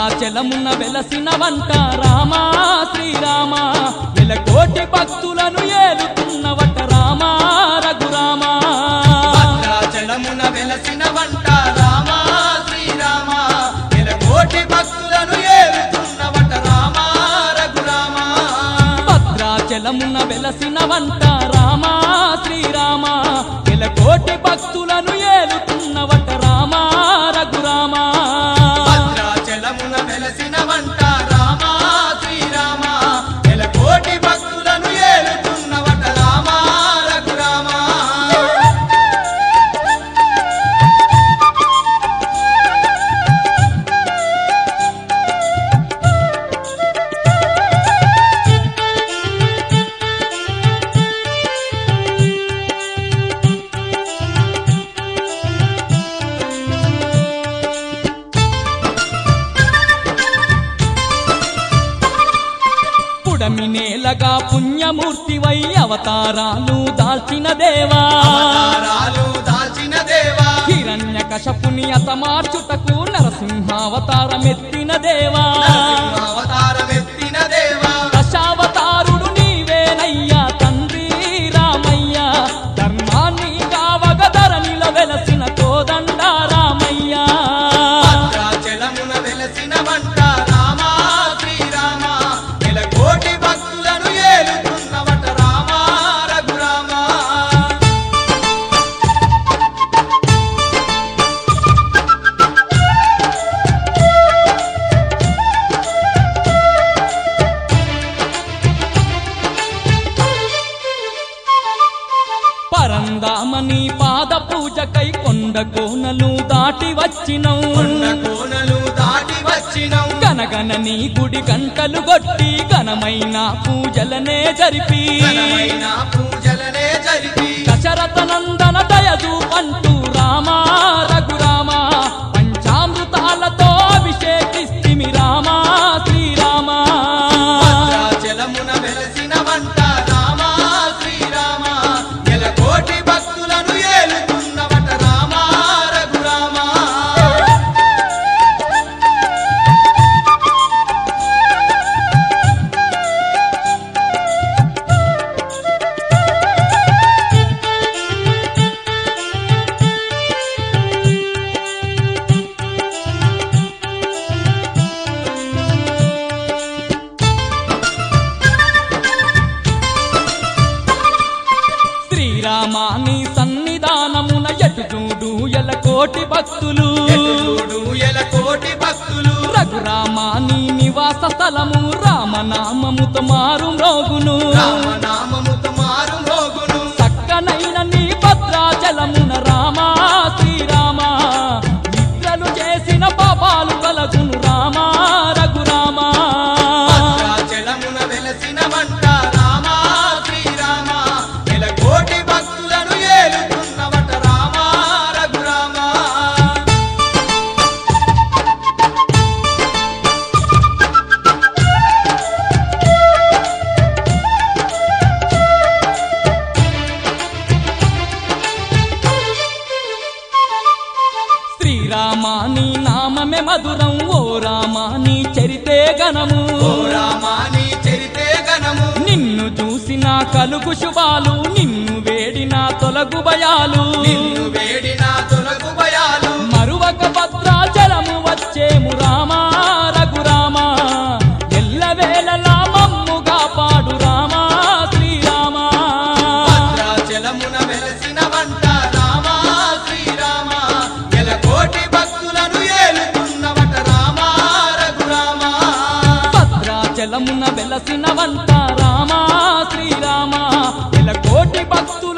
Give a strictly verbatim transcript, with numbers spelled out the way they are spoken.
భద్రాచలమున వెలసిన వంట రామా శ్రీరామ వెలకోటి భక్తులను ఏలుతున్నవట రామా రఘురామ భద్రాచలమున వెలసిన వంట రామా శ్రీరామ వెలకోటి భక్తులను ఏలుతున్నవట రామా రఘురామ భద్రాచలమున వెలసిన వంట రామా శ్రీరామ వెలకోటి భక్తులను ఏలుతున్నవట రామా రఘురామ భద్రాచలమున వెలసిన వంట రామా శ్రీరామ వెలకోటి భక్తులను ఏలుతున్నవట రామా రఘురామ పుడమినేలగా పుణ్యమూర్తివై అవతారాలు దాల్చిన దేవా అవతారాలు దాల్చిన దేవా హిరణ్యకశపుని అతమార్చుటకు నరసింహావతారమెత్తిన దేవా అవతారమెత్తిన దేవా దశావతారుడు నీవేనయ్యా తండ్రి రామయ్య ధర్మాన్ని కావగ ధరణిల వెలసిన కోదండ రామయ్య భద్రాచలమున వెలసిన వంట రామా శ్రీరామ వెలకోటి భక్తులను ఏలుతున్నవట రామా రఘురామ పరందామని పాద పూజకై కొండ కోనలు దాటి వచ్చినవు కొండ కోనలు దాటి వచ్చినం గనగన నీ గుడి గంటలు కొట్టి ఘనమైన పూజలనే జరిపి ఘనమైన పూజలనే జరిపి దశరథ నందన దయదు పంటూ రామా రఘురామ పంచామృతాలతో అభిషేకిస్తిమి రామా శ్రీరామ భద్రాచలమున వెలసిన వంట రామా శ్రీరామ వెలకోటి భక్తులను ఏలుతున్నవట రామా రఘురామ శ్రీరామాని సన్నిధానమున ఎటు చూడు ఎలకోటి భక్తులు ఎటుచూడు ఎలకోటి భక్తులు రఘురామాని నివాస స్థలము రామనామముతో మారు మ్రోగును రామనామముతో మారు మోగును చక్కనైన నీ భద్రాచలమున రామా శ్రీరామ నిద్రలు చేసిన పాపాలు కలగును రామా రఘురామ భద్రాచలమున వెలసిన వంట రామా శ్రీరామ వెలకోటి భక్తులను ఏలుతున్నవట రామా రఘురామ శ్రీరామాని నామమే మధురం ఓ రామాని చరితే గణము ఓ రామా నీ చరితే గణము నిన్ను చూసిన కలుగు శుభాలు నిన్ను వేడిన తొలగు భయాలు నిన్ను వేడిన తొలగు భయాలు మరువక భద్రాచలము వచ్చేము రామా రఘురామ ఎల్లవేళలా మమ్ముగా పాడు రామా శ్రీరామ భద్రాచలమున వెలసిన వంట రామా శ్రీరామ వెలకోటి భక్తులను ఏలుతున్నవట రామా రఘురామ భద్రాచలమున వెలసిన వంట రామా శ్రీరామ ఎలకోటి భక్తులు